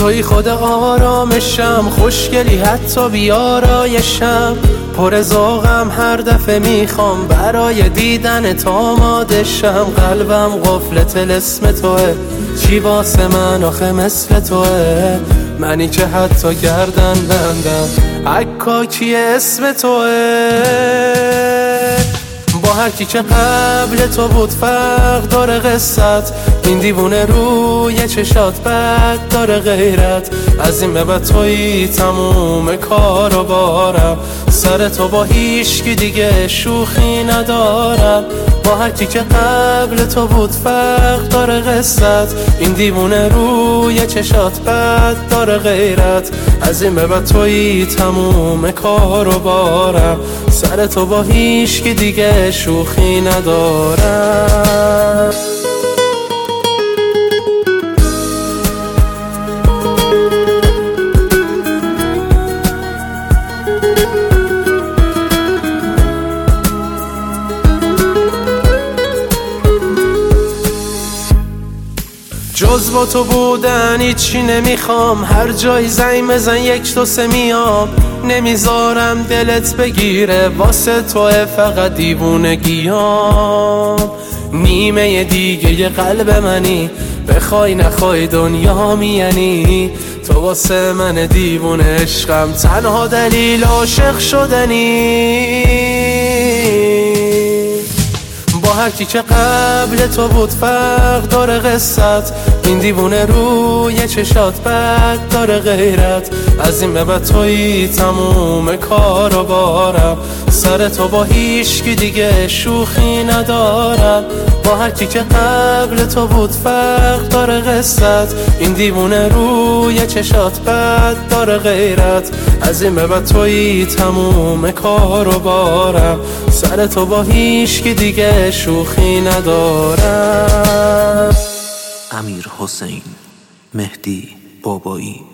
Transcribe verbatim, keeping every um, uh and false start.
توی خود آرامشم، خوشگلی حتی بیارایشم، پر ذوقم هر دفعه میخوام برای دیدن تو آماده شم. قلبم قفل طلسم توه، چی واسه من آخه مثل توه؟ منی که حتی گردن بندم عکاکی اسم توه. با هر کی که قبل تو بود فرق داره قصت، این دیوونه روی چشات بد داره غیرت. از این به بعد تویی تموم کار و بارم، سر تو با هیچکی دیگه شوخی ندارم. با هر کی که قبل تو بود فرق داره قصت، این دیوونه روی چشات بد داره غیرت. از این به بعد تویی تموم کار و بارم، سر تو با هیچکی دیگه شوخی ندارم. جز با تو بودن هیچی نمیخوام، هر جای زنگ بزن یک دو سه میام. نمیذارم دلت بگیره واسه توه فقط دیوونگیام. نیمه دیگه ی قلب منی، بخوای نخوای دنیا میانی. تو واسه من دیوونه عشقم، تنها دلیل عاشق شدنی. با هر کی که قبل تو بود فرق داره قصت، این دیوونه روی چشات بد داره غیرت. از این به بعد تویی تموم کار و بارم، سر تو با هیچکی دیگه شوخی ندارم. با هر کی که قبل تو بود فرق داره قصت، این دیوونه روی چشات بد داره غیرت. از این به بعد تویی تموم کار و بارم، سر تو با هیچکی دیگه شوخی ندارم. امیر حسین مهدی بابایی.